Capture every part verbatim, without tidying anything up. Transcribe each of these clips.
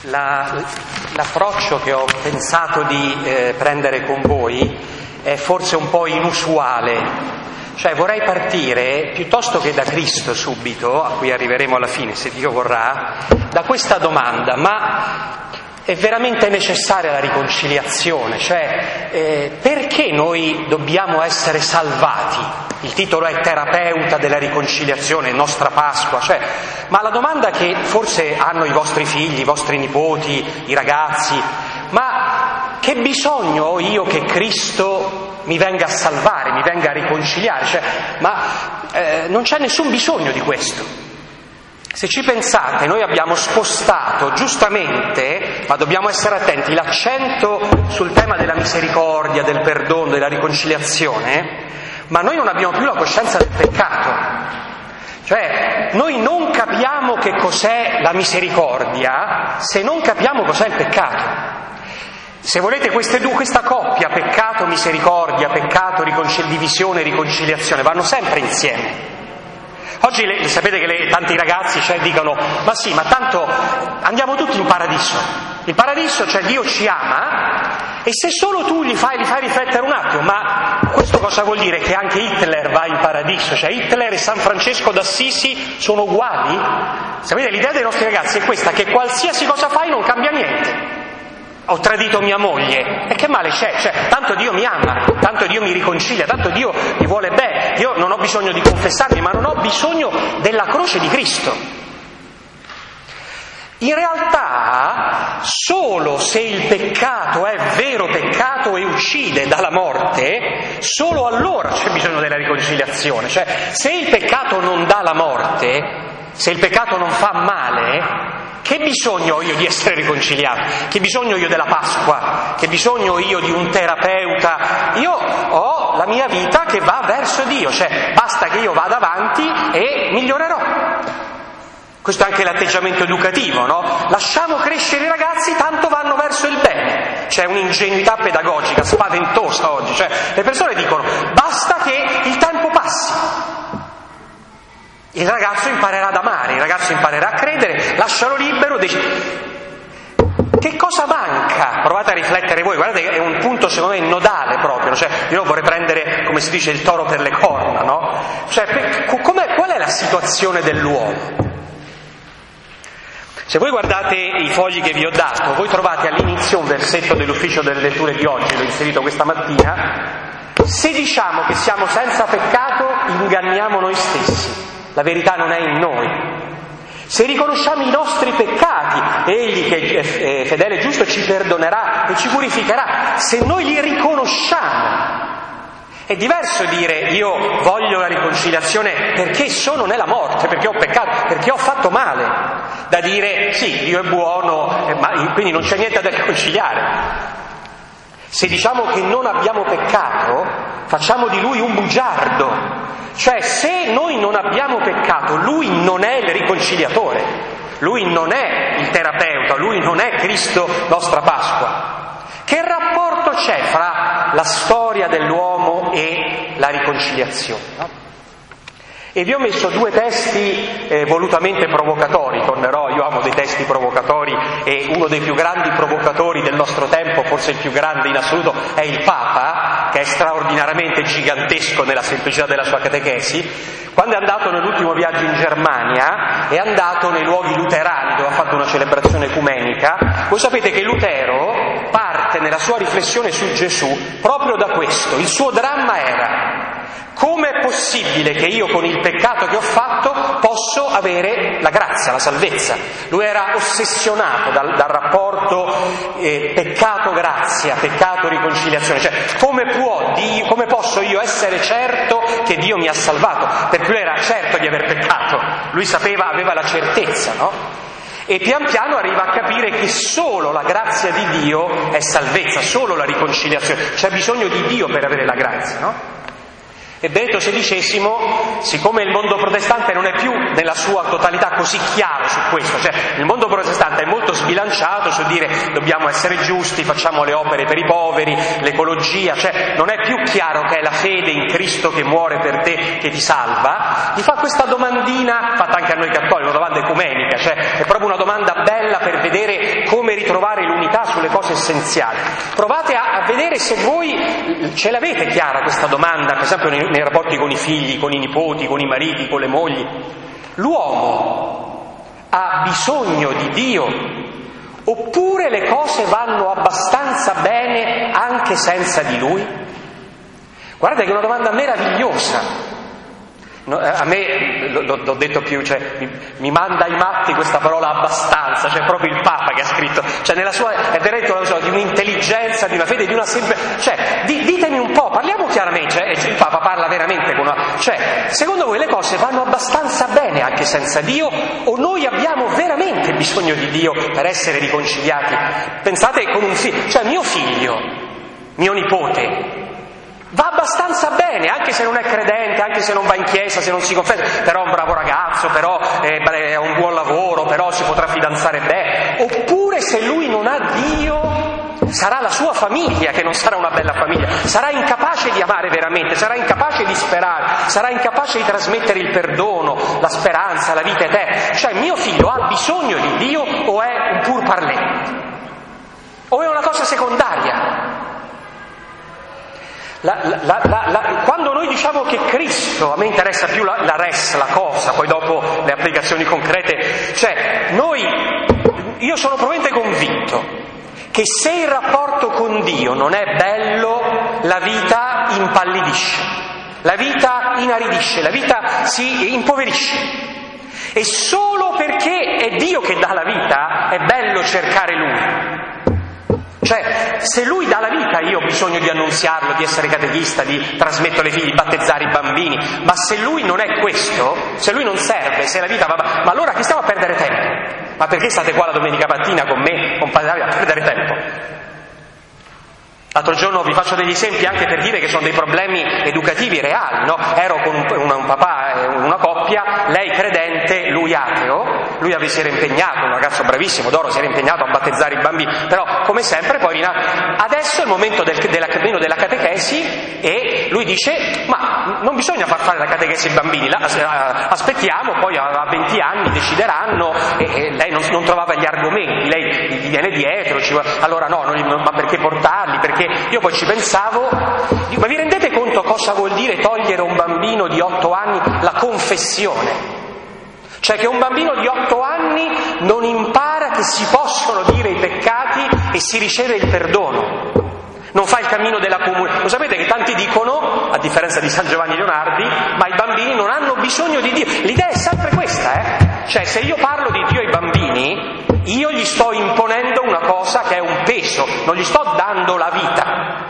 La, l'approccio che ho pensato di eh, prendere con voi è forse un po' inusuale, cioè vorrei partire, piuttosto che da Cristo subito, a cui arriveremo alla fine se Dio vorrà, da questa domanda: ma è veramente necessaria la riconciliazione? Cioè, eh, perché noi dobbiamo essere salvati? Il titolo è Terapeuta della riconciliazione, nostra Pasqua, cioè, ma la domanda che forse hanno i vostri figli, i vostri nipoti, i ragazzi: ma che bisogno ho io che Cristo mi venga a salvare, mi venga a riconciliare? Cioè, ma eh, non c'è nessun bisogno di questo. Se ci pensate, noi abbiamo spostato giustamente, ma dobbiamo essere attenti, l'accento sul tema della misericordia, del perdono, della riconciliazione, ma noi non abbiamo più la coscienza del peccato. Cioè, noi non capiamo che cos'è la misericordia se non capiamo cos'è il peccato. Se volete, queste due, questa coppia, peccato, misericordia, peccato, riconcil- divisione, riconciliazione, vanno sempre insieme. Oggi le, sapete che le, tanti ragazzi cioè, dicono: ma sì, ma tanto andiamo tutti in paradiso. Il paradiso, cioè Dio ci ama, e se solo tu gli fai, gli fai riflettere un attimo, ma questo cosa vuol dire? Che anche Hitler va in paradiso? Cioè Hitler e San Francesco d'Assisi sono uguali? Sapete, l'idea dei nostri ragazzi è questa, che qualsiasi cosa fai non cambia niente. Ho tradito mia moglie, e che male c'è? Cioè, tanto Dio mi ama, tanto Dio mi riconcilia, tanto Dio mi vuole bene, io non ho bisogno di confessarmi, ma non ho bisogno della croce di Cristo. In realtà, solo se il peccato è vero peccato e uccide dalla morte, solo allora c'è bisogno della riconciliazione. Cioè, se il peccato non dà la morte, se il peccato non fa male, che bisogno ho io di essere riconciliato? Che bisogno io della Pasqua? Che bisogno io di un terapeuta? Io ho la mia vita che va verso Dio, cioè basta che io vada avanti e migliorerò. Questo è anche l'atteggiamento educativo, no? Lasciamo crescere i ragazzi, tanto vanno verso il bene. C'è un'ingenuità pedagogica spaventosa oggi, cioè le persone dicono: basta che il tempo passi. Il ragazzo imparerà ad amare, il ragazzo imparerà a credere, lascialo libero. Dec- che cosa manca? Provate a riflettere voi, guardate che è un punto secondo me nodale proprio, cioè io vorrei prendere, come si dice, il toro per le corna, no? Cioè, per, com'è, qual è la situazione dell'uomo? Se voi guardate i fogli che vi ho dato, voi trovate all'inizio un versetto dell'ufficio delle letture di oggi, l'ho inserito questa mattina: se diciamo che siamo senza peccato, inganniamo noi stessi. La verità non è in noi. Se riconosciamo i nostri peccati, Egli che è fedele e giusto ci perdonerà e ci purificherà. Se noi li riconosciamo. È diverso dire: io voglio la riconciliazione perché sono nella morte, perché ho peccato, perché ho fatto male, da dire sì, Dio è buono, ma quindi non c'è niente da riconciliare. Se diciamo che non abbiamo peccato, facciamo di Lui un bugiardo. Cioè, se noi non abbiamo peccato, Lui non è il riconciliatore, Lui non è il terapeuta, Lui non è Cristo, nostra Pasqua. Che rapporto c'è fra la storia dell'uomo e la riconciliazione? No? E vi ho messo due testi eh, volutamente provocatori, tornerò, io amo dei testi provocatori, e uno dei più grandi provocatori del nostro tempo, forse il più grande in assoluto, è il Papa, che è straordinariamente gigantesco nella semplicità della sua catechesi. Quando è andato nell'ultimo viaggio in Germania, è andato nei luoghi luterani, dove ha fatto una celebrazione ecumenica. Voi sapete che Lutero parte nella sua riflessione su Gesù proprio da questo. Il suo dramma era: come è possibile che io con il peccato che ho fatto posso avere la grazia, la salvezza? Lui era ossessionato dal, dal rapporto eh, peccato-grazia, peccato-riconciliazione. Cioè, come può Dio, come posso io essere certo che Dio mi ha salvato? Perché lui era certo di aver peccato, lui sapeva, aveva la certezza, no? E pian piano arriva a capire che solo la grazia di Dio è salvezza, solo la riconciliazione. C'è bisogno di Dio per avere la grazia, no? E Benedetto sedicesimo, siccome il mondo protestante non è più nella sua totalità così chiaro su questo, cioè il mondo protestante è molto sbilanciato, sbilanciato su dire dobbiamo essere giusti, facciamo le opere per i poveri, l'ecologia, cioè non è più chiaro che è la fede in Cristo che muore per te che ti salva. Gli fa questa domandina, fatta anche a noi cattolici, una domanda ecumenica, cioè è proprio una domanda bella per vedere come ritrovare l'unità sulle cose essenziali. Provate a, a vedere se voi ce l'avete chiara questa domanda, per esempio nei, nei rapporti con i figli, con i nipoti, con i mariti, con le mogli. L'uomo ha bisogno di Dio oppure le cose vanno abbastanza bene anche senza di Lui? Guardate che è una domanda meravigliosa. No, a me, l'ho detto più, cioè, mi, mi manda ai matti questa parola abbastanza, cioè proprio il Papa che ha scritto, cioè nella sua, è veramente una, di un'intelligenza, di una fede, di una sempre, cioè di, ditemi un po', parliamo chiaramente, cioè, il Papa parla veramente con una, cioè secondo voi le cose vanno abbastanza bene anche senza Dio o noi abbiamo veramente bisogno di Dio per essere riconciliati? Pensate con un figlio, cioè mio figlio, mio nipote, va abbastanza bene, anche se non è credente, anche se non va in chiesa, se non si confessa, però è un bravo ragazzo, però è un buon lavoro, però si potrà fidanzare bene. Oppure se lui non ha Dio, sarà la sua famiglia che non sarà una bella famiglia, sarà incapace di amare veramente, sarà incapace di sperare, sarà incapace di trasmettere il perdono, la speranza, la vita eterna. Cioè mio figlio ha bisogno di Dio o è un pur parler? O è una cosa secondaria? La, la, la, la, quando noi diciamo che Cristo, a me interessa più la, la res, la cosa, poi dopo le applicazioni concrete, cioè noi, io sono profondamente convinto che se il rapporto con Dio non è bello, la vita impallidisce, la vita inaridisce, la vita si impoverisce. E solo perché è Dio che dà la vita è bello cercare Lui. Cioè, se Lui dà la vita, io ho bisogno di annunziarlo, di essere catechista, di trasmettere ai figli, di battezzare i bambini, ma se Lui non è questo, se Lui non serve, se la vita va... Ma allora chi stiamo a perdere tempo? Ma perché state qua la domenica mattina con me, con Padre Davide, a perdere tempo? L'altro giorno vi faccio degli esempi anche per dire che sono dei problemi educativi reali, no? Ero con un, un, un papà e una coppia, lei credente, lui ateo, lui si era impegnato, un ragazzo bravissimo, d'oro, si era impegnato a battezzare i bambini, però come sempre poi adesso è il momento del, della, della catechesi e lui dice ma non bisogna far fare la catechesi ai bambini, la, aspettiamo, poi a venti anni decideranno e, e lei non, non trovava gli argomenti, lei gli viene dietro, ci, allora no, non, ma perché portarli? Perché io poi ci pensavo, ma vi rendete conto cosa vuol dire togliere a un bambino di otto anni la confessione? Cioè che un bambino di otto anni non impara che si possono dire i peccati e si riceve il perdono. Non fa il cammino della comunione. Lo sapete che tanti dicono, a differenza di San Giovanni Leonardi, ma i bambini non hanno bisogno di Dio. L'idea è sempre questa, eh? Cioè se io parlo di Dio ai bambini, io gli sto imponendo una cosa che è un peso, non gli sto dando la vita.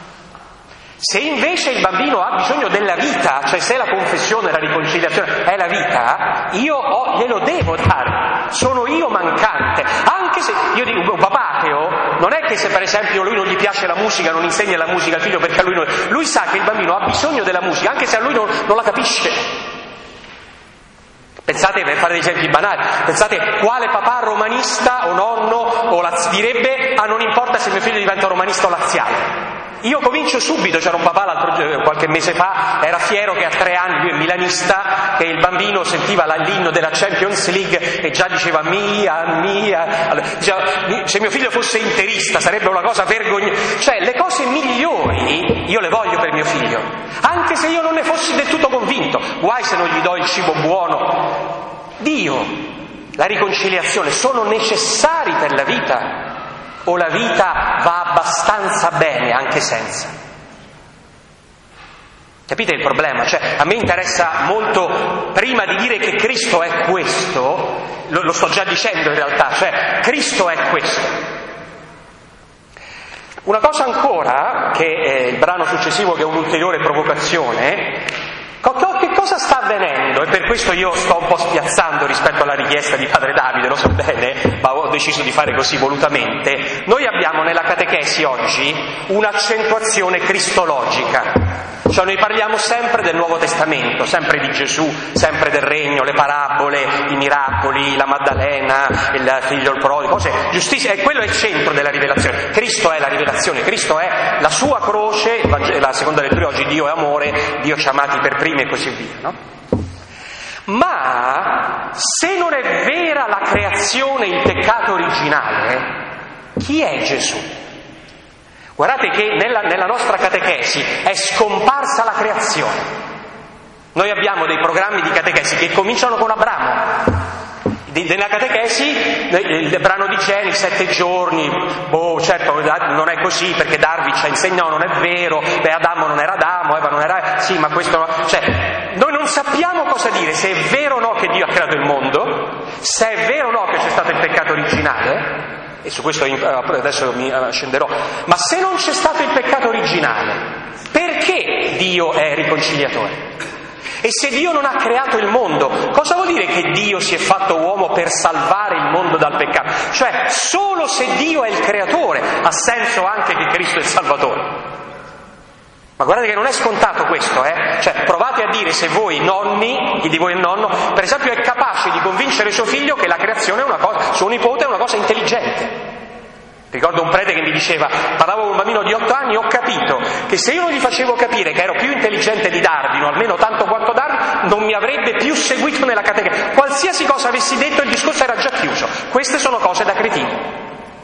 Se invece il bambino ha bisogno della vita, cioè se la confessione, la riconciliazione è la vita, io ho, glielo devo dare, sono io mancante. Anche se, io dico, un papà ateo, non è che se per esempio lui non gli piace la musica, non insegna la musica al figlio perché a lui non... Lui sa che il bambino ha bisogno della musica, anche se a lui non, non la capisce. Pensate, per fare degli esempi banali, pensate quale papà romanista o nonno o laz- direbbe ah non importa se mio figlio diventa romanista o laziale. Io comincio subito, c'era un papà l'altro giorno, qualche mese fa, era fiero che a tre anni, lui è milanista, che il bambino sentiva l'inno della Champions League e già diceva mia, mia, allora, diceva, se mio figlio fosse interista sarebbe una cosa vergognosa, cioè le cose migliori io le voglio per mio figlio, anche se io non ne fossi del tutto convinto, guai se non gli do il cibo buono. Dio, la riconciliazione sono necessari per la vita. O la vita va abbastanza bene anche senza? Capite il problema? Cioè, a me interessa molto, prima di dire che Cristo è questo, lo, lo sto già dicendo in realtà, cioè Cristo è questo. Una cosa ancora, che è il brano successivo che è un'ulteriore provocazione, che cosa sta avvenendo? E per questo io sto un po' spiazzando rispetto alla richiesta di Padre Davide, lo so bene, ma ho deciso di fare così volutamente. Noi abbiamo nella catechesi oggi un'accentuazione cristologica, Cioè noi parliamo sempre del Nuovo Testamento, sempre di Gesù, sempre del regno, le parabole, i miracoli, la Maddalena, il figlio il prodigo, cose giustissime, e quello è il centro della rivelazione. Cristo è la rivelazione, Cristo è la sua croce, la seconda lettura oggi, Dio è amore, Dio ci ha amati per primi e così via, no? Ma se non è vera la creazione, il peccato originale, chi è Gesù? Guardate che nella, nella nostra catechesi è scomparsa la creazione. Noi abbiamo dei programmi di catechesi che cominciano con Abramo. Nella catechesi, il brano di Geni, sette giorni, boh, certo non è così perché Darwin ci ha insegnato, non è vero, beh, Adamo non era Adamo, Eva non era, sì, ma questo, cioè, noi non sappiamo cosa dire, se è vero o no che Dio ha creato il mondo, se è vero o no che c'è stato il peccato originale, e su questo adesso mi scenderò, ma se non c'è stato il peccato originale, perché Dio è riconciliatore? E se Dio non ha creato il mondo, cosa vuol dire che Dio si è fatto uomo per salvare il mondo dal peccato? Cioè, solo se Dio è il creatore ha senso anche che Cristo è il Salvatore. Ma guardate che non è scontato questo, eh? Cioè, provate a dire se voi nonni, chi di voi è nonno, per esempio è capace di convincere suo figlio che la creazione è una cosa, suo nipote è una cosa intelligente. Ricordo un prete che mi diceva, parlavo con un bambino di otto anni, ho capito che se io non gli facevo capire che ero più intelligente di Darwin, o almeno tanto quanto Darwin, non mi avrebbe più seguito nella catechesi. Qualsiasi cosa avessi detto il discorso era già chiuso. Queste sono cose da cretini.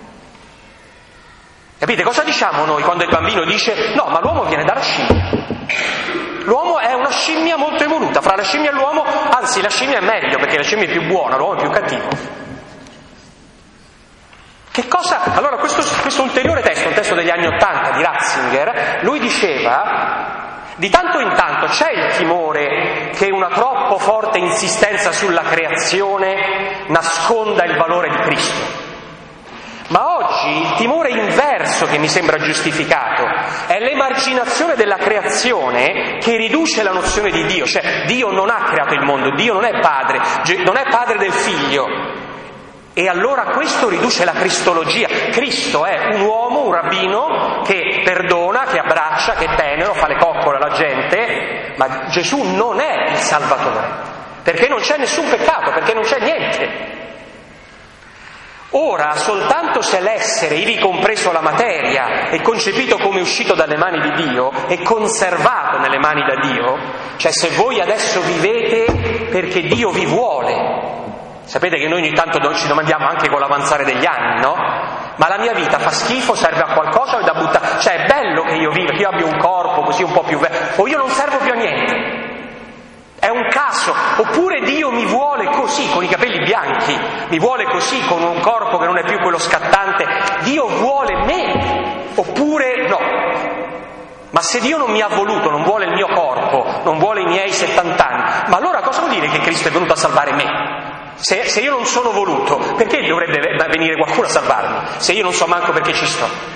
Capite? Cosa diciamo noi quando il bambino dice no, ma l'uomo viene dalla scimmia? L'uomo è una scimmia molto evoluta, fra la scimmia e l'uomo, anzi la scimmia è meglio perché la scimmia è più buona, l'uomo è più cattivo. Che cosa? Allora questo, questo ulteriore testo, un testo degli anni Ottanta di Ratzinger, lui diceva di tanto in tanto c'è il timore che una troppo forte insistenza sulla creazione nasconda il valore di Cristo. Ma oggi il timore inverso che mi sembra giustificato è l'emarginazione della creazione che riduce la nozione di Dio, cioè Dio non ha creato il mondo, Dio non è padre, non è padre del figlio, e allora questo riduce la cristologia. Cristo è un uomo, un rabbino che perdona, che abbraccia, che è tenero, fa le coccole alla gente, ma Gesù non è il Salvatore, perché non c'è nessun peccato, perché non c'è niente. Ora, soltanto se l'essere, ivi compreso la materia, è concepito come uscito dalle mani di Dio, è conservato nelle mani da Dio, cioè se voi adesso vivete perché Dio vi vuole. Sapete che noi ogni tanto ci domandiamo anche con l'avanzare degli anni, no? Ma la mia vita fa schifo, serve a qualcosa o è da buttare? Cioè è bello che io viva, che io abbia un corpo così un po' più vecchio, o io non servo più a niente. È un caso, oppure Dio mi vuole così, con i capelli bianchi, mi vuole così, con un corpo che non è più quello scattante, Dio vuole me, oppure no. Ma se Dio non mi ha voluto, non vuole il mio corpo, non vuole i miei settanta anni, ma allora cosa vuol dire che Cristo è venuto a salvare me? Se, se io non sono voluto, perché dovrebbe venire qualcuno a salvarmi, se io non so manco perché ci sto?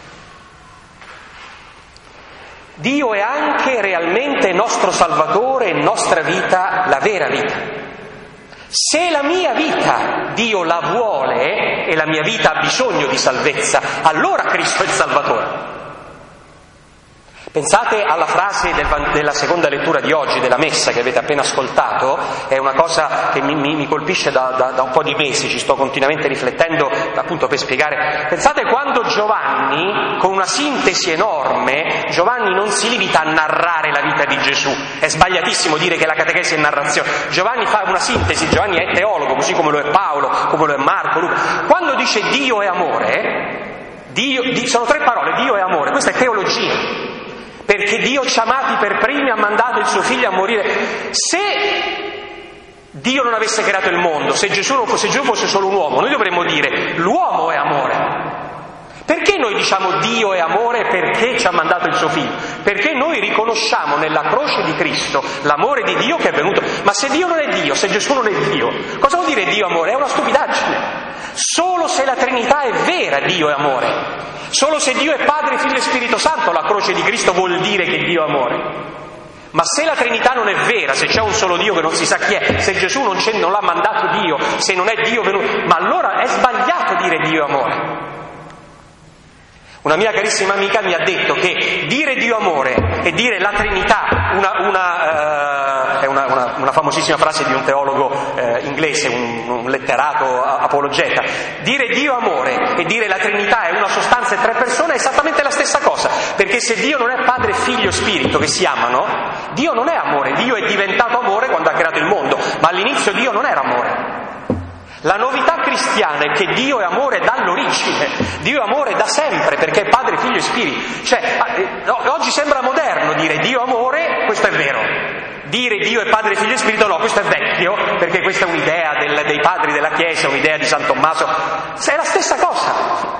Dio è anche realmente nostro Salvatore e nostra vita, la vera vita. Se la mia vita Dio la vuole e la mia vita ha bisogno di salvezza, allora Cristo è il Salvatore. Pensate alla frase del, della seconda lettura di oggi, della Messa che avete appena ascoltato, è una cosa che mi, mi, mi colpisce da, da, da un po' di mesi, ci sto continuamente riflettendo appunto per spiegare. Pensate quando Giovanni, con una sintesi enorme, Giovanni non si limita a narrare la vita di Gesù, è sbagliatissimo dire che la catechesi è narrazione, Giovanni fa una sintesi, Giovanni è teologo, così come lo è Paolo, come lo è Marco, Luca. Quando dice Dio è amore, Dio, sono tre parole, Dio è amore, questa è teologia. Perché Dio ci ha amati per primi, ha mandato il suo figlio a morire. Se Dio non avesse creato il mondo, se Gesù non fosse, Gesù fosse solo un uomo, noi dovremmo dire l'uomo è amore. Perché noi diciamo Dio è amore? Perché ci ha mandato il suo figlio. Perché noi riconosciamo nella croce di Cristo l'amore di Dio che è venuto. Ma se Dio non è Dio, se Gesù non è Dio, cosa vuol dire Dio amore? È una stupidaggine. Solo se la Trinità è vera Dio è amore. Solo se Dio è Padre, Figlio e Spirito Santo la croce di Cristo vuol dire che Dio è amore. Ma se la Trinità non è vera, se c'è un solo Dio che non si sa chi è, se Gesù non, c'è, non l'ha mandato Dio, se non è Dio venuto, ma allora è sbagliato dire Dio è amore. Una mia carissima amica mi ha detto che dire Dio amore e dire la Trinità, una, una, uh, è una, una, una famosissima frase di un teologo uh, inglese, un, un letterato apologeta, dire Dio amore e dire la Trinità è una sostanza e tre persone è esattamente la stessa cosa, perché se Dio non è Padre, Figlio e Spirito che si amano, Dio non è amore, Dio è diventato amore quando ha creato il mondo, ma all'inizio Dio non era amore. La novità cristiana è che Dio è amore dall'origine, Dio è amore da sempre, perché è Padre, Figlio e Spirito. Cioè, oggi sembra moderno dire Dio amore, questo è vero. Dire Dio è Padre, Figlio e Spirito, no, questo è vecchio, perché questa è un'idea del, dei padri della Chiesa, un'idea di San Tommaso. È la stessa cosa.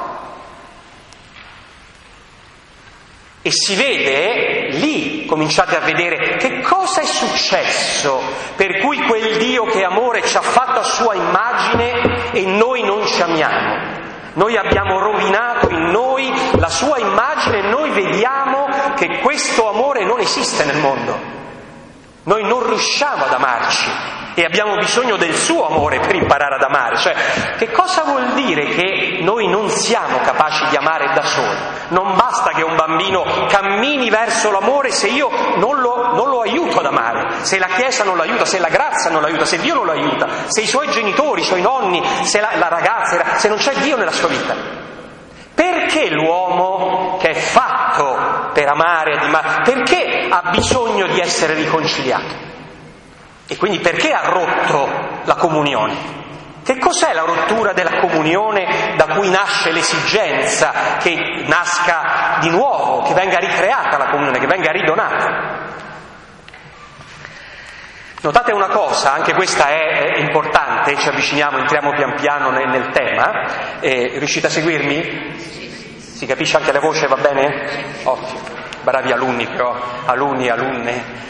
E si vede, lì cominciate a vedere che cosa è successo per cui quel Dio che è amore ci ha fatto a sua immagine e noi non ci amiamo. Noi abbiamo rovinato in noi la sua immagine e noi vediamo che questo amore non esiste nel mondo. Noi non riusciamo ad amarci e abbiamo bisogno del suo amore per imparare ad amare. Cioè, che cosa vuol dire che noi non siamo capaci di amare da soli? Non basta che un bambino cammini verso l'amore se io non lo, non lo aiuto ad amare, se la Chiesa non lo aiuta, se la grazia non lo aiuta, se Dio non lo aiuta, se i suoi genitori, i suoi nonni, se la, la ragazza, se non c'è Dio nella sua vita. Perché l'uomo che è fatto per amare, perché ha bisogno di essere riconciliato? E quindi perché ha rotto la comunione? Che cos'è la rottura della comunione da cui nasce l'esigenza che nasca di nuovo, che venga ricreata la comunione, che venga ridonata? Notate una cosa, anche questa è, è importante, ci avviciniamo, entriamo pian piano nel, nel tema. Eh, riuscite a seguirmi? Si capisce anche la voce, va bene? Ottimo, bravi alunni però, alunni e alunne.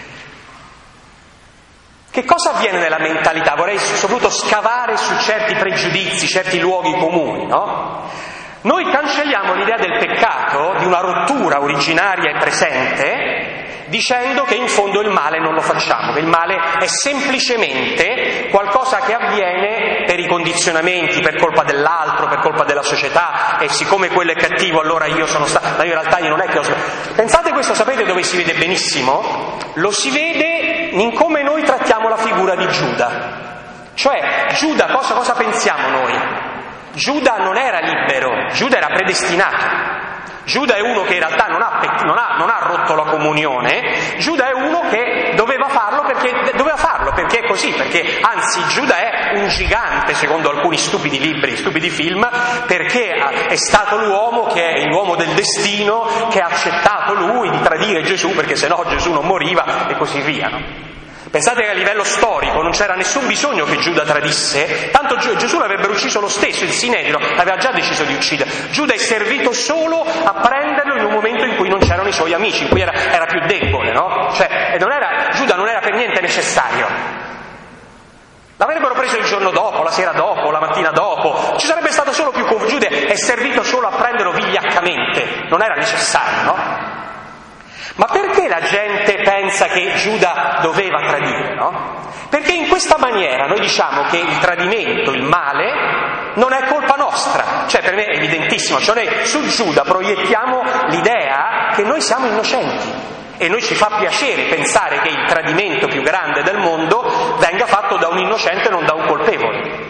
Che cosa avviene nella mentalità? Vorrei soprattutto scavare su certi pregiudizi, certi luoghi comuni, no? Noi cancelliamo l'idea del peccato, di una rottura originaria e presente, dicendo che in fondo il male non lo facciamo, che il male è semplicemente qualcosa che avviene per i condizionamenti, per colpa dell'altro, per colpa della società, e siccome quello è cattivo allora io sono stato, ma io in realtà io non è che ho sbagliato. Pensate, questo sapete dove si vede benissimo? Lo si vede in come noi trattiamo la figura di Giuda. Cioè, Giuda, cosa, cosa pensiamo noi? Giuda non era libero, Giuda era predestinato. Giuda è uno che in realtà non ha, non ha, non ha rotto la comunione, Giuda è uno che doveva farlo perché doveva farlo perché è così, perché anzi Giuda è un gigante secondo alcuni stupidi libri, stupidi film, perché è stato l'uomo che è l'uomo del destino, che ha accettato lui di tradire Gesù perché sennò Gesù non moriva e così via, no? Pensate che a livello storico non c'era nessun bisogno che Giuda tradisse, tanto Gesù l'avrebbero ucciso lo stesso, il Sinedrio aveva già deciso di uccidere. Giuda è servito solo a prenderlo in un momento in cui non c'erano i suoi amici, in cui era, era più debole, no? Cioè, non era, Giuda non era per niente necessario. L'avrebbero preso il giorno dopo, la sera dopo, la mattina dopo, ci sarebbe stato solo più confusione. Giuda è servito solo a prenderlo vigliaccamente, non era necessario, no? Ma perché la gente pensa che Giuda doveva tradire, no? Perché in questa maniera noi diciamo che il tradimento, il male, non è colpa nostra. Cioè, per me è evidentissimo, cioè noi su Giuda proiettiamo l'idea che noi siamo innocenti e noi ci fa piacere pensare che il tradimento più grande del mondo venga fatto da un innocente e non da un colpevole.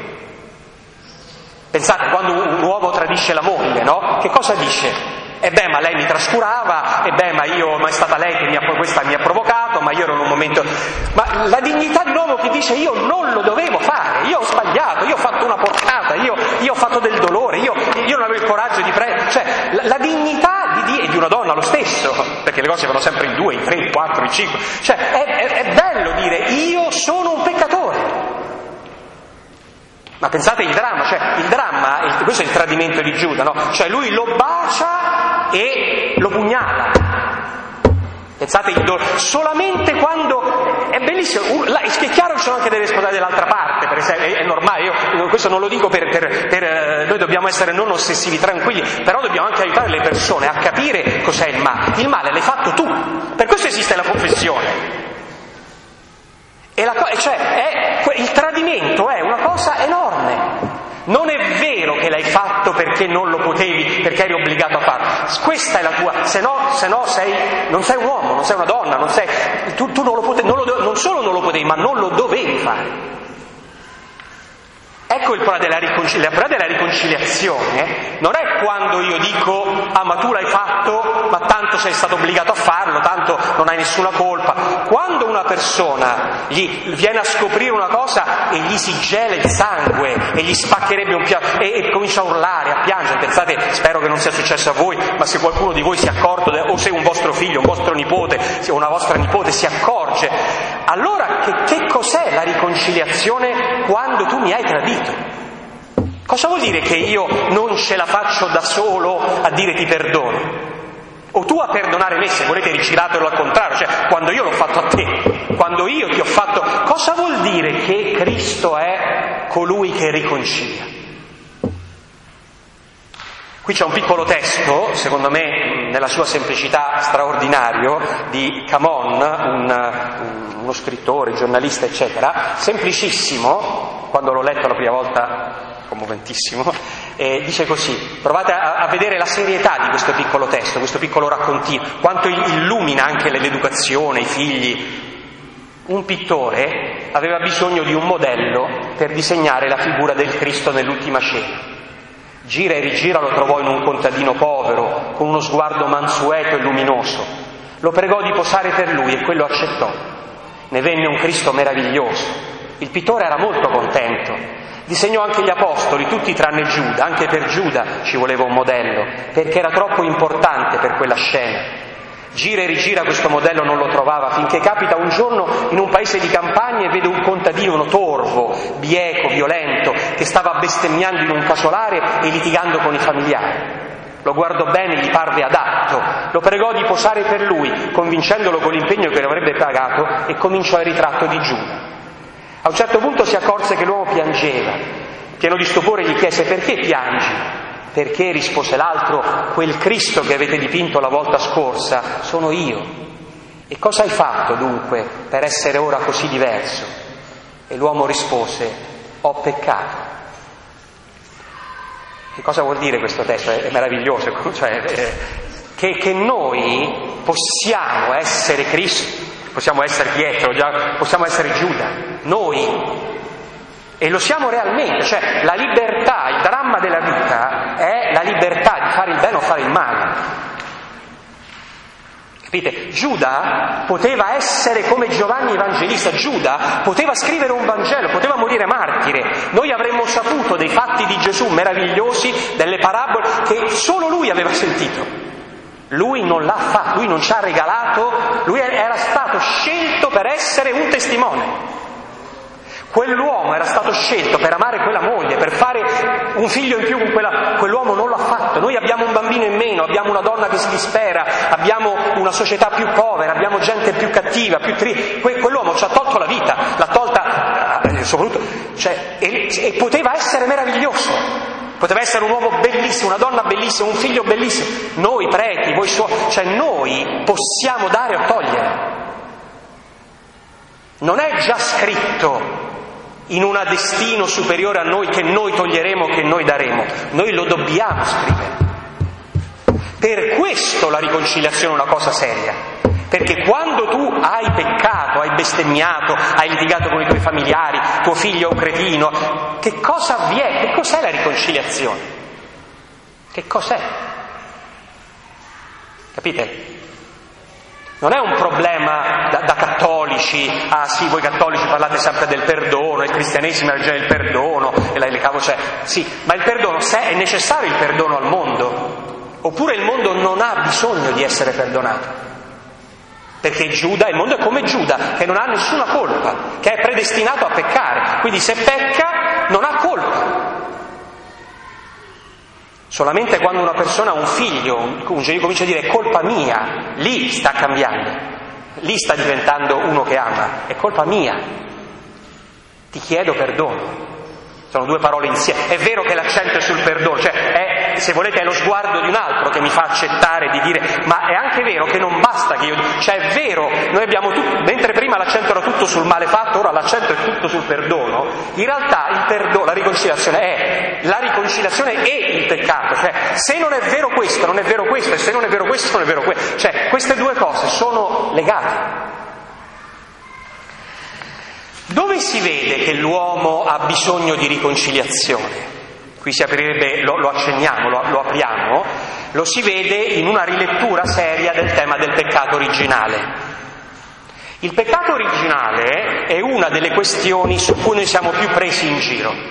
Pensate, quando un uomo tradisce la moglie, no? Che cosa dice? E beh, ma lei mi trascurava, e beh, ma io, ma è stata lei che mi ha, questa mi ha provocato, ma io ero in un momento... Ma la dignità di un uomo che dice io non lo dovevo fare, io ho sbagliato, io ho fatto una porcata, io, io ho fatto del dolore, io, io non avevo il coraggio di prendere... Cioè, la, la dignità di, di, di una donna lo stesso, perché le cose vanno sempre in due, in tre, in quattro, in cinque... Cioè, è, è, è bello dire io sono un peccatore. Ma pensate il dramma, cioè il dramma, il, questo è il tradimento di Giuda, no? Cioè lui lo bacia e lo pugnala. Pensate il dolore, solamente quando è bellissimo, è chiaro che ci sono anche delle responsabilità dall'altra parte, per esempio, è, è normale, io questo non lo dico per, per, per noi dobbiamo essere non ossessivi, tranquilli, però dobbiamo anche aiutare le persone a capire cos'è il male. Il male l'hai fatto tu, per questo esiste la confessione. E la, cioè, è, il tradimento è una cosa enorme. Non è vero che l'hai fatto perché non lo potevi, perché eri obbligato a farlo. Questa è la tua, se no, se no sei, non sei un uomo, non sei una donna, non sei, tu, tu non lo potevi, non, lo, non solo non lo potevi, ma non lo dovevi fare. Ecco il problema della riconciliazione. Il problema della riconciliazione non è quando io dico ah ma tu l'hai fatto, ma tanto sei stato obbligato a farlo, tanto non hai nessuna colpa. Quando una persona gli viene a scoprire una cosa e gli si gela il sangue e gli spaccherebbe un piatto e, e comincia a urlare, a piangere, pensate, spero che non sia successo a voi, ma se qualcuno di voi si è accorto, o se un vostro figlio, un vostro nipote o una vostra nipote si accorge, allora che, che cos'è la riconciliazione quando tu mi hai tradito? Cosa vuol dire che io non ce la faccio da solo a dire ti perdono? O tu a perdonare me, se volete rigiratelo al contrario, cioè quando io l'ho fatto a te, quando io ti ho fatto... Cosa vuol dire che Cristo è colui che riconcilia? Qui c'è un piccolo testo, secondo me nella sua semplicità straordinario, di Camon, un, uno scrittore, giornalista, eccetera, semplicissimo, quando l'ho letto la prima volta commoventissimo, e dice così, provate a, a vedere la serietà di questo piccolo testo, questo piccolo raccontino, quanto illumina anche l'educazione, i figli. Un pittore aveva bisogno di un modello per disegnare la figura del Cristo nell'ultima cena. Gira e rigira lo trovò in un contadino povero, con uno sguardo mansueto e luminoso. Lo pregò di posare per lui e quello accettò. Ne venne un Cristo meraviglioso. Il pittore era molto contento. Disegnò anche gli apostoli, tutti tranne Giuda. Anche per Giuda ci voleva un modello, perché era troppo importante per quella scena. Gira e rigira questo modello non lo trovava, finché capita un giorno in un paese di campagna e vede un contadino torvo, bieco, violento, che stava bestemmiando in un casolare e litigando con i familiari. Lo guardò bene, gli parve adatto, lo pregò di posare per lui, convincendolo con l'impegno che lo avrebbe pagato, e cominciò il ritratto di Giuda. A un certo punto si accorse che l'uomo piangeva. Pieno di stupore gli chiese: perché piangi? Perché, rispose l'altro, quel Cristo che avete dipinto la volta scorsa sono io. E cosa hai fatto dunque per essere ora così diverso? E l'uomo rispose: ho peccato. Che cosa vuol dire questo testo? È, è meraviglioso, cioè, eh, che, che noi possiamo essere Cristo, possiamo essere Pietro, possiamo essere Giuda, noi. E lo siamo realmente, cioè la libertà, il dramma della vita è la libertà di fare il bene o fare il male. Capite? Giuda poteva essere come Giovanni Evangelista, Giuda poteva scrivere un Vangelo, poteva morire martire. Noi avremmo saputo dei fatti di Gesù meravigliosi, delle parabole che solo lui aveva sentito. Lui non l'ha fatto, lui non ci ha regalato, lui era stato scelto per essere un testimone. Quell'uomo era stato scelto per amare quella moglie, per fare un figlio in più con quella... Quell'uomo non l'ha fatto. Noi abbiamo un bambino in meno, abbiamo una donna che si dispera, abbiamo una società più povera, abbiamo gente più cattiva, più triste. Que- quell'uomo ci ha tolto la vita, l'ha tolta eh, soprattutto, cioè, e, e poteva essere meraviglioso. Poteva essere un uomo bellissimo, una donna bellissima, un figlio bellissimo. Noi preti, voi suoi, cioè noi possiamo dare o togliere. Non è già scritto in un destino superiore a noi che noi toglieremo, che noi daremo. Noi lo dobbiamo scrivere. Per questo la riconciliazione è una cosa seria. Perché quando tu hai peccato, hai bestemmiato, hai litigato con i tuoi familiari, tuo figlio è un cretino, che cosa avviene? Che cos'è la riconciliazione? Che cos'è? Capite? Non è un problema da, da cattolici, ah sì, voi cattolici parlate sempre del perdono, il cristianesimo è la religione del perdono, e la, le cavo c'è. Sì, ma il perdono, se è necessario il perdono al mondo, oppure il mondo non ha bisogno di essere perdonato. Perché Giuda, il mondo è come Giuda, che non ha nessuna colpa, che è predestinato a peccare, quindi se pecca non ha colpa. Solamente quando una persona ha un figlio, un genitore comincia a dire è colpa mia, lì sta cambiando, lì sta diventando uno che ama, è colpa mia, ti chiedo perdono. Sono due parole insieme. È vero che l'accento è sul perdono, cioè è, se volete è lo sguardo di un altro che mi fa accettare di dire, ma è anche vero che non basta che io, cioè è vero, noi abbiamo tutto, mentre prima l'accento era tutto sul male fatto, ora l'accento è tutto sul perdono, in realtà il perdono, la riconciliazione è la riconciliazione e il peccato, cioè se non è vero questo, non è vero questo, e se non è vero questo, non è vero questo, cioè queste due cose sono legate. Dove si vede che l'uomo ha bisogno di riconciliazione? Qui si aprirebbe, lo, lo accenniamo, lo, lo apriamo, lo si vede in una rilettura seria del tema del peccato originale. Il peccato originale è una delle questioni su cui noi siamo più presi in giro,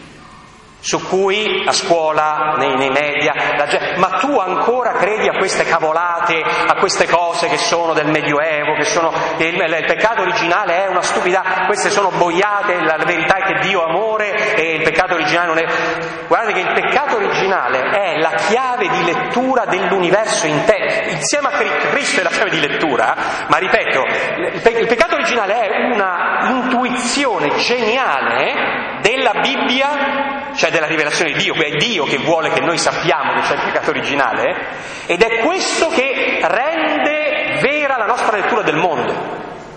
su cui a scuola, nei, nei media, la gente, ma tu ancora credi a queste cavolate, a queste cose che sono del Medioevo, che sono il, il peccato originale è una stupidità, queste sono boiate, la, la verità è che Dio è amore e il peccato originale non è. Guardate che il peccato originale è la chiave di lettura dell'universo intero, insieme a Cristo è la chiave di lettura, ma ripeto, il, pe- il peccato originale è una intuizione geniale della Bibbia, cioè della rivelazione di Dio, è Dio che vuole che noi sappiamo che c'è il peccato originale, ed è questo che rende vera la nostra lettura del mondo.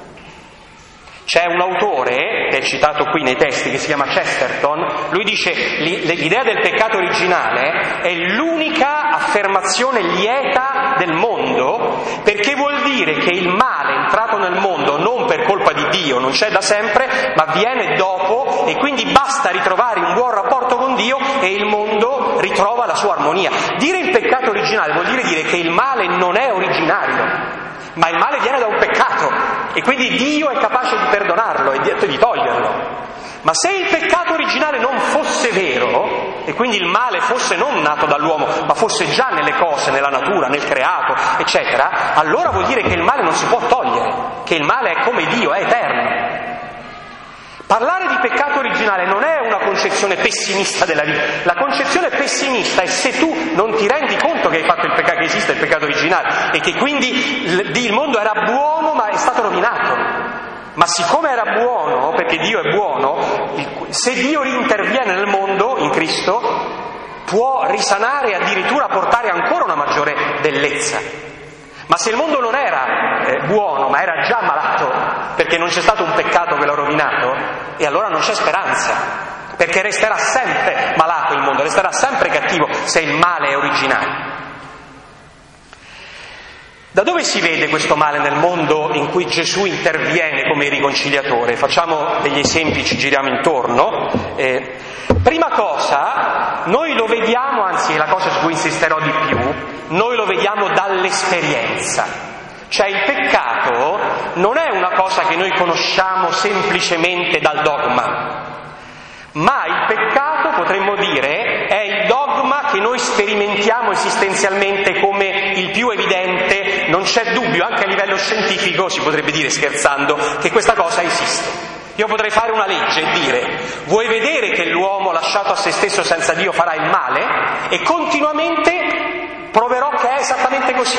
C'è un autore, che è citato qui nei testi, che si chiama Chesterton, lui dice l'idea del peccato originale è l'unica affermazione lieta del mondo, perché vuol dire che il male è entrato nel mondo non per colpa di Dio, non c'è da sempre, ma viene dopo, e quindi basta ritrovare un buon rapporto con Dio e il mondo ritrova la sua armonia. Dire il peccato originale vuol dire dire che il male non è originario, ma il male viene da un peccato e quindi Dio è capace di perdonarlo e di, di toglierlo. Ma se il peccato originale non fosse vero, e quindi il male fosse non nato dall'uomo, ma fosse già nelle cose, nella natura, nel creato, eccetera, allora vuol dire che il male non si può togliere, che il male è come Dio, è eterno. Parlare di peccato originale non è una concezione pessimista della vita. La concezione pessimista è se tu non ti rendi conto che hai fatto il peccato, che esiste il peccato originale e che quindi il mondo era buono ma è stato rovinato. Ma siccome era buono, perché Dio è buono, se Dio interviene nel mondo in Cristo può risanare e addirittura portare ancora una maggiore bellezza. Ma se il mondo non era eh, buono, ma era già malato, perché non c'è stato un peccato che l'ha rovinato, e allora non c'è speranza, perché resterà sempre malato il mondo, resterà sempre cattivo se il male è originario. Da dove si vede questo male nel mondo in cui Gesù interviene come riconciliatore? Facciamo degli esempi, ci giriamo intorno. Eh, prima cosa, noi lo vediamo, anzi è la cosa su cui insisterò di più, noi lo vediamo dall'esperienza. Cioè il peccato non è una cosa che noi conosciamo semplicemente dal dogma, ma il peccato, potremmo dire, è il dogma che noi sperimentiamo esistenzialmente come il più evidente. Non c'è dubbio, anche a livello scientifico si potrebbe dire, scherzando, che questa cosa esiste. Io potrei fare una legge e dire: vuoi vedere che l'uomo lasciato a se stesso senza Dio farà il male? E continuamente proverò che è esattamente così.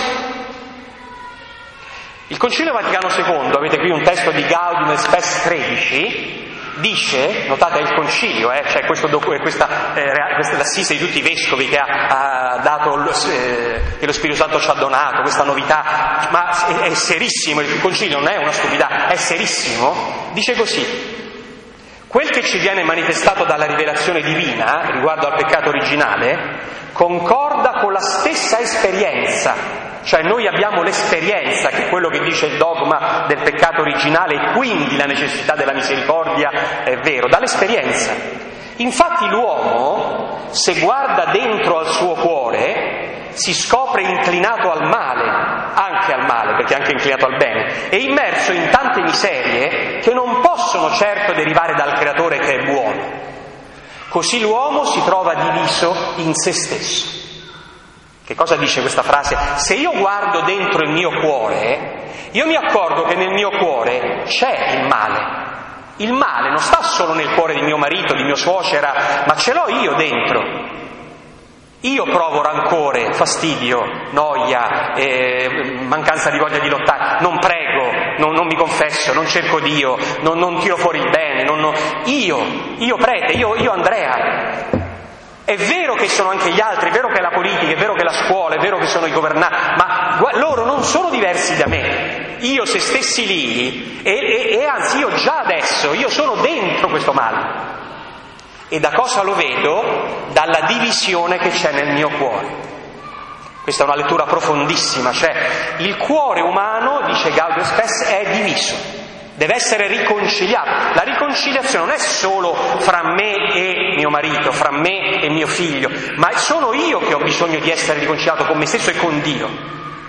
Il Concilio Vaticano secondo, avete qui un testo di Gaudium et Spes tredici, dice, notate il concilio, eh, cioè questo, questa, eh, questa l'assise di tutti i vescovi che ha, ha dato, eh, che lo Spirito Santo ci ha donato, questa novità, ma è, è serissimo, il concilio non è una stupidità, è serissimo, dice così: quel che ci viene manifestato dalla rivelazione divina riguardo al peccato originale concorda con la stessa esperienza. Cioè noi abbiamo l'esperienza, che è quello che dice il dogma del peccato originale, e quindi la necessità della misericordia è vero, dall'esperienza. Infatti l'uomo, se guarda dentro al suo cuore, si scopre inclinato al male, anche al male, perché è anche inclinato al bene, e immerso in tante miserie che non possono certo derivare dal Creatore che è buono. Così l'uomo si trova diviso in se stesso. Che cosa dice questa frase? Se io guardo dentro il mio cuore, io mi accorgo che nel mio cuore c'è il male. Il male non sta solo nel cuore di mio marito, di mio suocera, ma ce l'ho io dentro. Io provo rancore, fastidio, noia, eh, mancanza di voglia di lottare, non prego, non, non mi confesso, non cerco Dio, non, non tiro fuori il bene, non, non, io, io prete, io, io Andrea. È vero che sono anche gli altri, è vero che è la politica, è vero che è la scuola, è vero che sono i governanti, ma loro non sono diversi da me. Io se stessi lì, e, e, e anzi io già adesso, io sono dentro questo male. E da cosa lo vedo? Dalla divisione che c'è nel mio cuore. Questa è una lettura profondissima, cioè il cuore umano, dice Gaudio Spes, è diviso. Deve essere riconciliato. La riconciliazione non è solo fra me e mio marito, fra me e mio figlio, ma sono io che ho bisogno di essere riconciliato con me stesso e con Dio.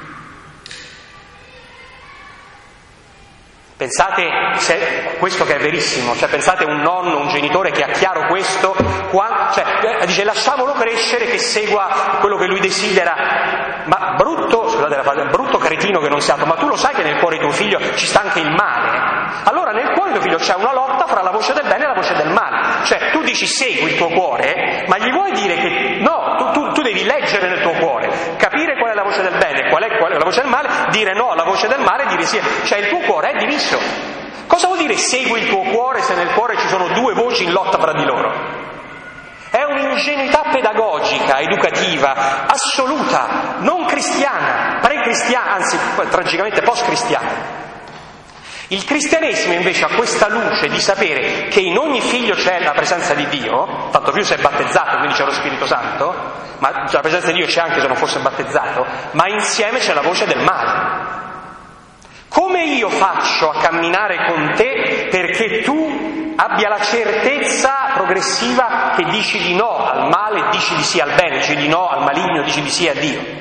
Pensate, se, questo che è verissimo, cioè pensate un nonno, un genitore che ha chiaro questo, qua, cioè, dice lasciamolo crescere che segua quello che lui desidera, ma brutto, scusate la parola, brutto cretino che non sia altro, ma tu lo sai che nel cuore di tuo figlio ci sta anche il male? Allora nel cuore di tuo figlio c'è una lotta fra la voce del bene e la voce del male, cioè tu dici segui il tuo cuore, ma gli vuoi dire che no, tu, tu, tu devi leggere nel tuo cuore, capire qual è la voce del bene, qual è, qual è la voce del male, dire no alla voce del male e dire sì, cioè il tuo cuore è diviso. Cosa vuol dire segui il tuo cuore se nel cuore ci sono due voci in lotta fra di loro? È un'ingenuità pedagogica, educativa, assoluta, non cristiana, pre-cristiana, anzi tragicamente post-cristiana. Il cristianesimo invece ha questa luce di sapere che in ogni figlio c'è la presenza di Dio, tanto più se è battezzato, quindi c'è lo Spirito Santo, ma la presenza di Dio c'è anche se non fosse battezzato, ma insieme c'è la voce del male. Come io faccio a camminare con te perché tu abbia la certezza progressiva che dici di no al male, dici di sì al bene, dici di no al maligno, dici di sì a Dio?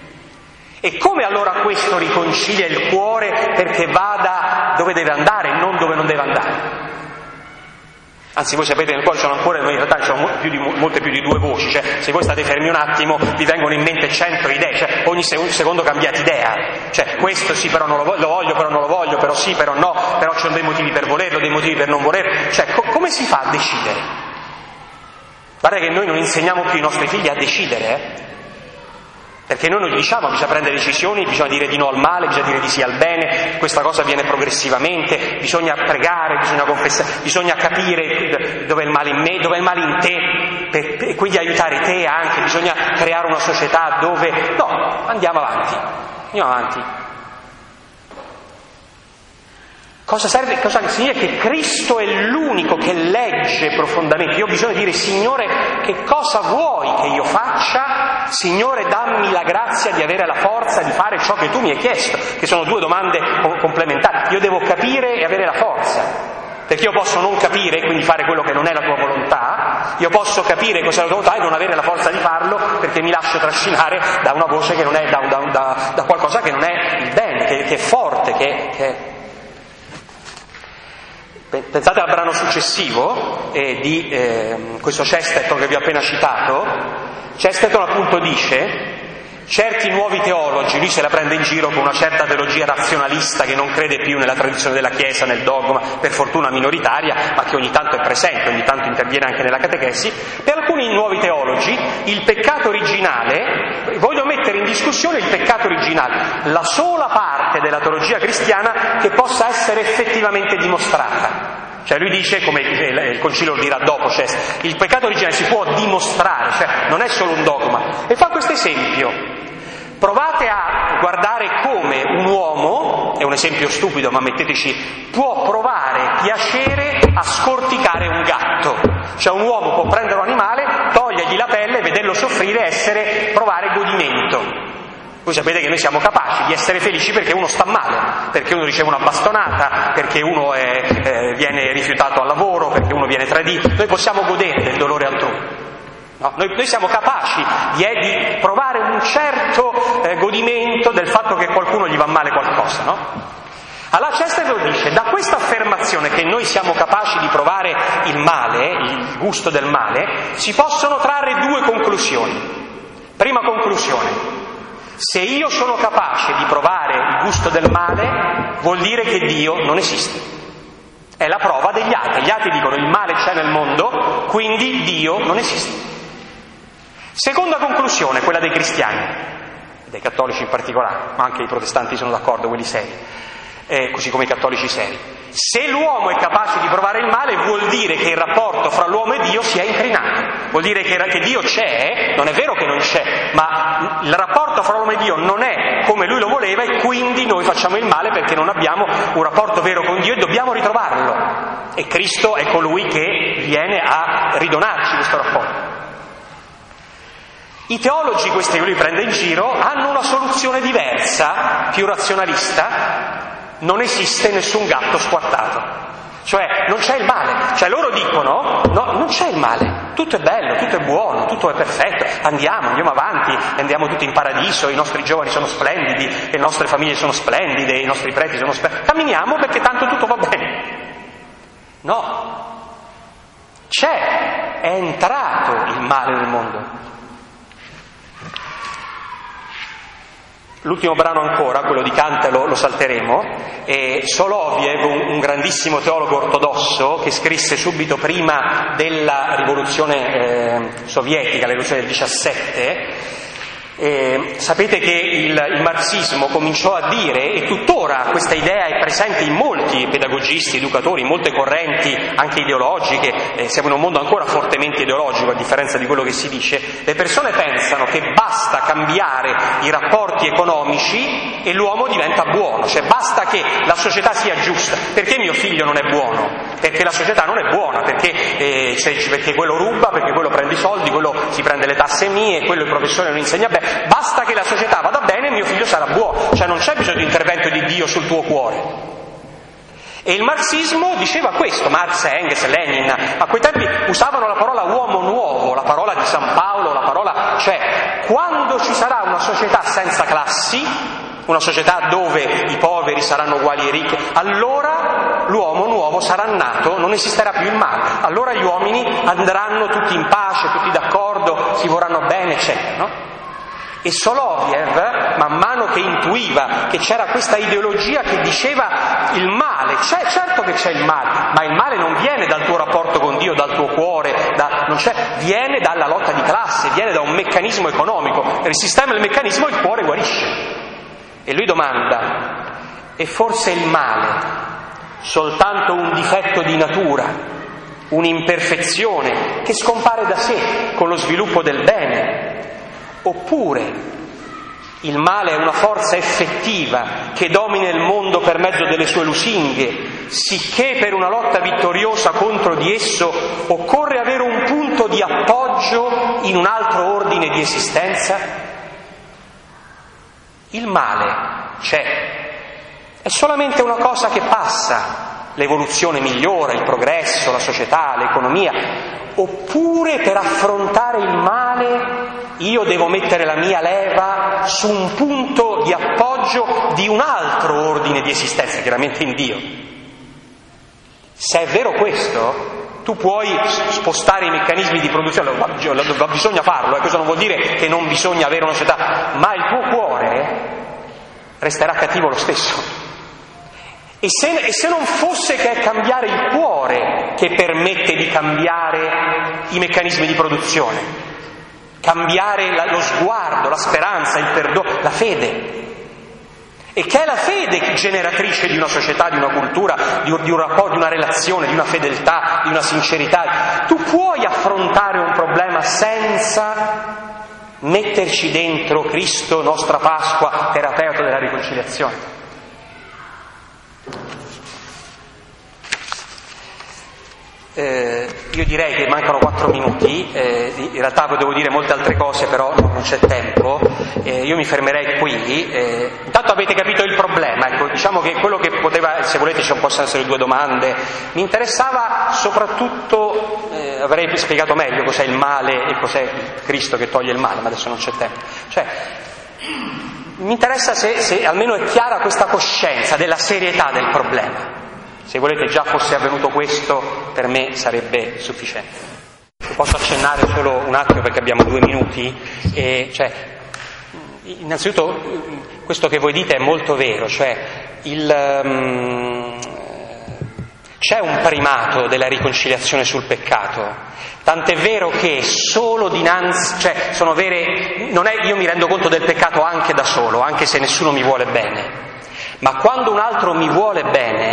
E come allora questo riconcilia il cuore perché vada dove deve andare e non dove non deve andare? Anzi, voi sapete nel cuore c'è ancora, in realtà ci sono più di, molte più di due voci, cioè se voi state fermi un attimo vi vengono in mente cento idee, cioè ogni secondo cambiate idea, cioè questo sì però non lo voglio, lo voglio però non lo voglio, però sì però no, però ci sono dei motivi per volerlo, dei motivi per non volerlo, cioè co- come si fa a decidere? Guarda che noi non insegniamo più ai nostri figli a decidere, eh? Perché noi non gli diciamo bisogna prendere decisioni, bisogna dire di no al male, bisogna dire di sì al bene, questa cosa avviene progressivamente, bisogna pregare, bisogna confessare, bisogna capire dove è il male in me, dove è il male in te, e quindi aiutare te anche, bisogna creare una società dove... No, andiamo avanti, andiamo avanti. Cosa serve? Cosa significa? Che Cristo è l'unico che legge profondamente. Io ho bisogno di dire, Signore, che cosa vuoi che io faccia? Signore, dammi la grazia di avere la forza di fare ciò che tu mi hai chiesto, che sono due domande complementari. Io devo capire e avere la forza, perché io posso non capire e quindi fare quello che non è la tua volontà, io posso capire cos'è la tua volontà e non avere la forza di farlo perché mi lascio trascinare da una voce che non è, da, da, da, da qualcosa che non è il bene, che, che è forte, che, che Pensate al brano successivo eh, di eh, questo Chesterton che vi ho appena citato. Chesterton appunto dice: certi nuovi teologi, lui se la prende in giro con una certa teologia razionalista che non crede più nella tradizione della Chiesa, nel dogma, per fortuna minoritaria, ma che ogni tanto è presente, ogni tanto interviene anche nella catechesi. Per alcuni nuovi teologi il peccato originale, voglio mettere in discussione il peccato originale, la sola parte della teologia cristiana che possa essere effettivamente dimostrata. Cioè lui dice, come il concilio lo dirà dopo, cioè il peccato originale si può dimostrare, cioè non è solo un dogma. E fa questo esempio. Provate a guardare come un uomo, è un esempio stupido ma metteteci, può provare piacere a scorticare un gatto. Cioè un uomo può prendere un animale, togliergli la pelle, vederlo soffrire, essere, provare godimento. Voi sapete che noi siamo capaci di essere felici perché uno sta male, perché uno riceve una bastonata, perché uno è, eh, viene rifiutato al lavoro, perché uno viene tradito. Noi possiamo godere del dolore altrui. No, noi, noi siamo capaci di, eh, di provare un certo eh, godimento del fatto che qualcuno gli va male qualcosa, no? Allora Chesterton dice, da questa affermazione che noi siamo capaci di provare il male, il gusto del male, si possono trarre due conclusioni. Prima conclusione: se io sono capace di provare il gusto del male, vuol dire che Dio non esiste. È la prova degli atei. Gli atei dicono il male c'è nel mondo, quindi Dio non esiste. Seconda conclusione, quella dei cristiani, dei cattolici in particolare, ma anche i protestanti sono d'accordo, quelli seri, eh, così come i cattolici seri. Se l'uomo è capace di provare il male, vuol dire che il rapporto fra l'uomo e Dio si è incrinato, vuol dire che, che Dio c'è, non è vero che non c'è, ma il rapporto fra l'uomo e Dio non è come lui lo voleva e quindi noi facciamo il male perché non abbiamo un rapporto vero con Dio e dobbiamo ritrovarlo. E Cristo è colui che viene a ridonarci questo rapporto. I teologi, questi che lui prende in giro, hanno una soluzione diversa, più razionalista. Non esiste nessun gatto squattato, cioè non c'è il male, cioè loro dicono no, non c'è il male, tutto è bello, tutto è buono, tutto è perfetto, andiamo, andiamo avanti, andiamo tutti in paradiso, i nostri giovani sono splendidi, le nostre famiglie sono splendide, i nostri preti sono splendidi, camminiamo perché tanto tutto va bene. No, c'è, è entrato il male nel mondo. L'ultimo brano ancora, quello di Kant, lo, lo salteremo. E Soloviev, un, un grandissimo teologo ortodosso che scrisse subito prima della rivoluzione eh, sovietica, la rivoluzione del diciassette, eh, sapete che il, il marxismo cominciò a dire, e tuttora questa idea è presente in molti pedagogisti, educatori, in molte correnti anche ideologiche, eh, siamo in un mondo ancora fortemente ideologico a differenza di quello che si dice, le persone pensano che basta cambiare i rapporti economici e l'uomo diventa buono, cioè basta che la società sia giusta. Perché mio figlio non è buono? Perché la società non è buona, perché, eh, perché quello ruba, perché quello prende i soldi, quello si prende le tasse mie, quello il professore non insegna bene. Basta che la società vada bene e mio figlio sarà buono, cioè non c'è bisogno di intervento di Dio sul tuo cuore. E il marxismo diceva questo, Marx, Engels, Lenin, a quei tempi usavano la parola uomo nuovo, la parola di San Paolo, la parola, cioè quando ci sarà una società senza classi, una società dove i poveri saranno uguali ai ricchi, allora l'uomo nuovo sarà nato, non esisterà più il male, allora gli uomini andranno tutti in pace, tutti d'accordo, si vorranno bene, eccetera, no? E Soloviev, man mano che intuiva che c'era questa ideologia che diceva il male, c'è, certo che c'è il male, ma il male non viene dal tuo rapporto con Dio, dal tuo cuore, da, non c'è, viene dalla lotta di classe, viene da un meccanismo economico. Nel sistema del meccanismo il cuore guarisce. E lui domanda, è forse il male soltanto un difetto di natura, un'imperfezione che scompare da sé con lo sviluppo del bene? Oppure il male è una forza effettiva che domina il mondo per mezzo delle sue lusinghe, sicché per una lotta vittoriosa contro di esso occorre avere un punto di appoggio in un altro ordine di esistenza? Il male c'è, è solamente una cosa che passa, l'evoluzione migliora, il progresso, la società, l'economia, oppure per affrontare il male io devo mettere la mia leva su un punto di appoggio di un altro ordine di esistenza, chiaramente in Dio. Se è vero questo, tu puoi spostare i meccanismi di produzione, bisogna farlo, e questo non vuol dire che non bisogna avere una società, ma il tuo cuore resterà cattivo lo stesso. E se, e se non fosse che è cambiare il cuore che permette di cambiare i meccanismi di produzione, cambiare la, lo sguardo, la speranza, il perdono, la fede. E che è la fede generatrice di una società, di una cultura, di un, di un rapporto, di una relazione, di una fedeltà, di una sincerità. Tu puoi affrontare un problema senza metterci dentro Cristo, nostra Pasqua, terapeuta della riconciliazione. Eh, io direi che mancano quattro minuti, eh, in realtà devo dire molte altre cose, però non c'è tempo, eh, io mi fermerei qui. Eh, intanto avete capito il problema, ecco, diciamo che quello che poteva, se volete ci possono essere due domande, mi interessava soprattutto, eh, avrei spiegato meglio cos'è il male e cos'è Cristo che toglie il male, ma adesso non c'è tempo. Cioè, mi interessa se, se almeno è chiara questa coscienza della serietà del problema. Se volete già fosse avvenuto questo, per me sarebbe sufficiente. Posso accennare solo un attimo perché abbiamo due minuti? E, cioè, innanzitutto, questo che voi dite è molto vero, cioè il, um, c'è un primato della riconciliazione sul peccato, tant'è vero che solo dinanzi, cioè sono vere, non è, io mi rendo conto del peccato anche da solo, anche se nessuno mi vuole bene. Ma quando un altro mi vuole bene,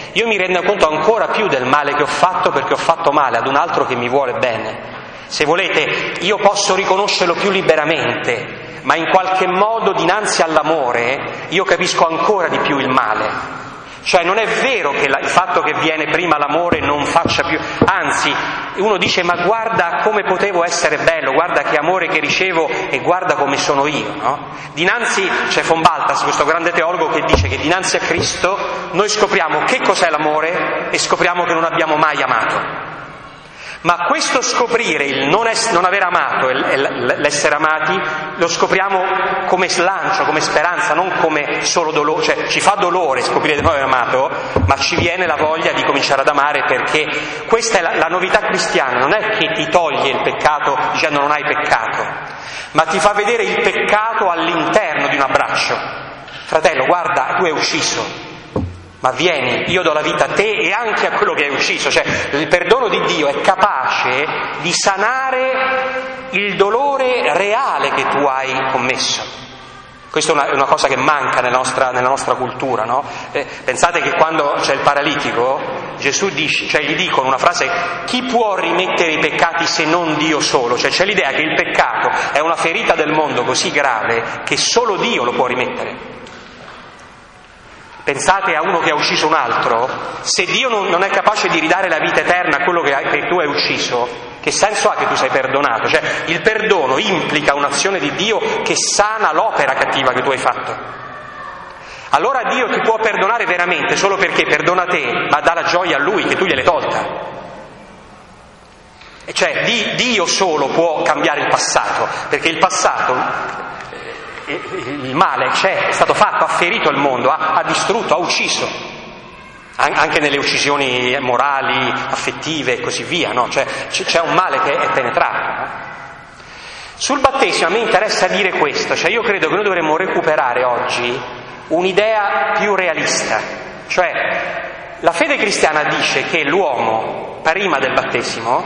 io mi rendo conto ancora più del male che ho fatto perché ho fatto male ad un altro che mi vuole bene. Se volete, io posso riconoscerlo più liberamente, ma in qualche modo dinanzi all'amore io capisco ancora di più il male. Cioè non è vero che la, il fatto che viene prima l'amore non faccia più, anzi uno dice ma guarda come potevo essere bello, guarda che amore che ricevo e guarda come sono io, no? Dinanzi c'è von Balthas, questo grande teologo, che dice che dinanzi a Cristo noi scopriamo che cos'è l'amore e scopriamo che non abbiamo mai amato. Ma questo scoprire, il non, es- non aver amato e l'essere amati, lo scopriamo come slancio, come speranza, non come solo dolore. Cioè ci fa dolore scoprire di non aver amato, ma ci viene la voglia di cominciare ad amare, perché questa è la, la novità cristiana, non è che ti toglie il peccato dicendo non hai peccato, ma ti fa vedere il peccato all'interno di un abbraccio. Fratello, guarda, tu hai ucciso, ma vieni, io do la vita a te e anche a quello che hai ucciso. Cioè il perdono di Dio è capace di sanare il dolore reale che tu hai commesso. Questa è una, una cosa che manca nella nostra, nella nostra cultura, no? Eh, pensate che quando c'è il paralitico, Gesù dice, cioè gli dicono una frase: chi può rimettere i peccati se non Dio solo? Cioè c'è l'idea che il peccato è una ferita del mondo così grave che solo Dio lo può rimettere. Pensate a uno che ha ucciso un altro, se Dio non, non è capace di ridare la vita eterna a quello che, che tu hai ucciso, che senso ha che tu sei perdonato? Cioè il perdono implica un'azione di Dio che sana l'opera cattiva che tu hai fatto. Allora Dio ti può perdonare veramente solo perché perdona te, ma dà la gioia a Lui che tu gliel'hai tolta. Cioè Dio solo può cambiare il passato, perché il passato, il male c'è, è stato fatto, ha ferito il mondo, ha, ha distrutto, ha ucciso, anche nelle uccisioni morali, affettive e così via, no? Cioè c'è un male che è penetrato. No? Sul battesimo a me interessa dire questo, cioè io credo che noi dovremmo recuperare oggi un'idea più realista, cioè la fede cristiana dice che l'uomo prima del battesimo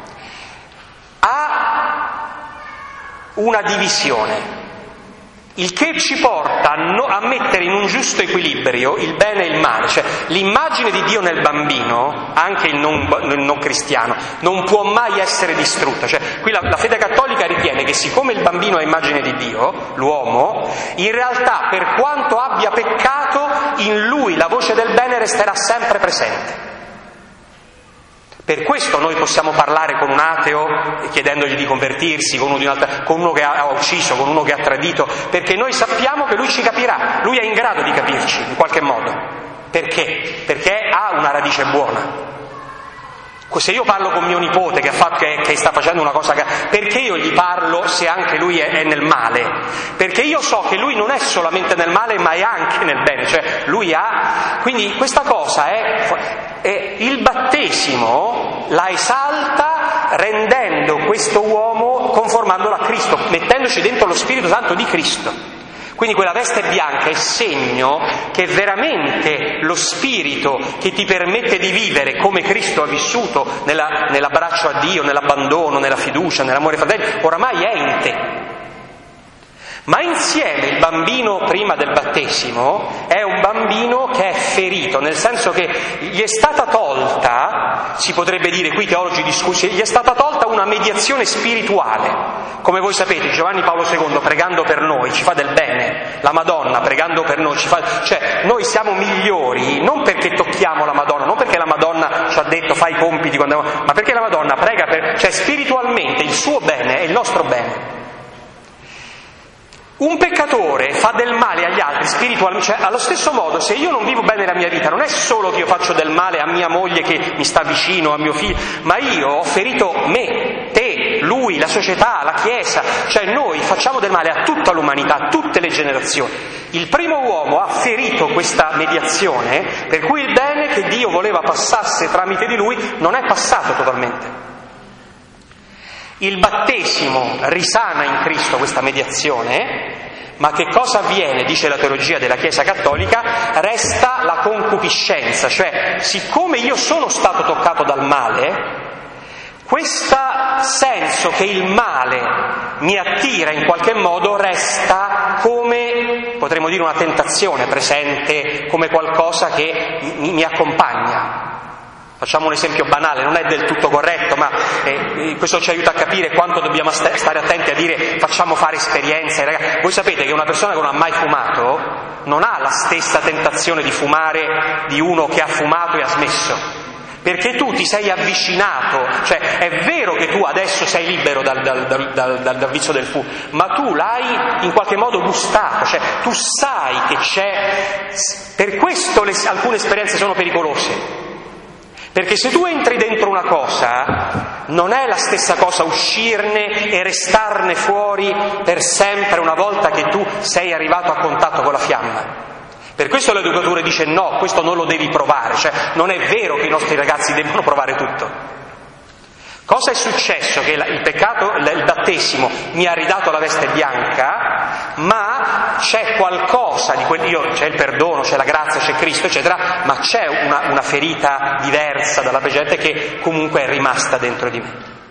ha una divisione, il che ci porta a, no, a mettere in un giusto equilibrio il bene e il male. Cioè l'immagine di Dio nel bambino, anche il non, il non cristiano, non può mai essere distrutta. Cioè qui la, la fede cattolica ritiene che siccome il bambino è immagine di Dio, l'uomo, in realtà per quanto abbia peccato, in lui la voce del bene resterà sempre presente. Per questo noi possiamo parlare con un ateo chiedendogli di convertirsi, con uno, di un'altra, con uno che ha ucciso, con uno che ha tradito, perché noi sappiamo che lui ci capirà, lui è in grado di capirci in qualche modo. Perché? Perché ha una radice buona. Se io parlo con mio nipote che, ha fatto, che, che sta facendo una cosa, che, perché io gli parlo se anche lui è, è nel male? Perché io so che lui non è solamente nel male ma è anche nel bene, cioè lui ha... Quindi questa cosa è, è il battesimo la esalta rendendo questo uomo, conformandolo a Cristo, mettendoci dentro lo Spirito Santo di Cristo. Quindi quella veste bianca è segno che veramente lo Spirito che ti permette di vivere come Cristo ha vissuto nella, nell'abbraccio a Dio, nell'abbandono, nella fiducia, nell'amore fratelli, oramai è in te. Ma insieme il bambino prima del battesimo è un bambino che è ferito, nel senso che gli è stata tolta, si potrebbe dire, qui teologi discussi, gli è stata tolta una mediazione spirituale. Come voi sapete, Giovanni Paolo secondo pregando per noi ci fa del bene, la Madonna pregando per noi ci fa... Cioè noi siamo migliori non perché tocchiamo la Madonna, non perché la Madonna ci ha detto fai i compiti, quando... ma perché la Madonna prega per... Cioè spiritualmente il suo bene è il nostro bene. Un peccatore fa del male agli altri spiritualmente, cioè allo stesso modo se io non vivo bene la mia vita non è solo che io faccio del male a mia moglie che mi sta vicino, a mio figlio, ma io ho ferito me, te, lui, la società, la Chiesa, cioè noi facciamo del male a tutta l'umanità, a tutte le generazioni. Il primo uomo ha ferito questa mediazione per cui il bene che Dio voleva passasse tramite di lui non è passato totalmente. Il battesimo risana in Cristo questa mediazione, ma che cosa avviene, dice la teologia della Chiesa cattolica? Resta la concupiscenza, cioè siccome io sono stato toccato dal male, questo senso che il male mi attira in qualche modo resta come potremmo dire una tentazione presente come qualcosa che mi, mi accompagna. Facciamo un esempio banale, non è del tutto corretto, ma eh, questo ci aiuta a capire quanto dobbiamo st- stare attenti a dire facciamo fare esperienze. Ragazzi, voi sapete che una persona che non ha mai fumato non ha la stessa tentazione di fumare di uno che ha fumato e ha smesso, perché tu ti sei avvicinato, cioè è vero che tu adesso sei libero dal, dal, dal, dal, dal, dal vizio del fumo, ma tu l'hai in qualche modo gustato, cioè tu sai che c'è, per questo le, alcune esperienze sono pericolose. Perché se tu entri dentro una cosa, non è la stessa cosa uscirne e restarne fuori per sempre una volta che tu sei arrivato a contatto con la fiamma. Per questo l'educatore dice no, questo non lo devi provare, cioè non è vero che i nostri ragazzi debbano provare tutto. Cosa è successo? Che il peccato, il battesimo mi ha ridato la veste bianca, ma c'è qualcosa di quel, io, c'è il perdono, c'è la grazia, c'è Cristo, eccetera, ma c'è una, una ferita diversa dalla precedente che comunque è rimasta dentro di me.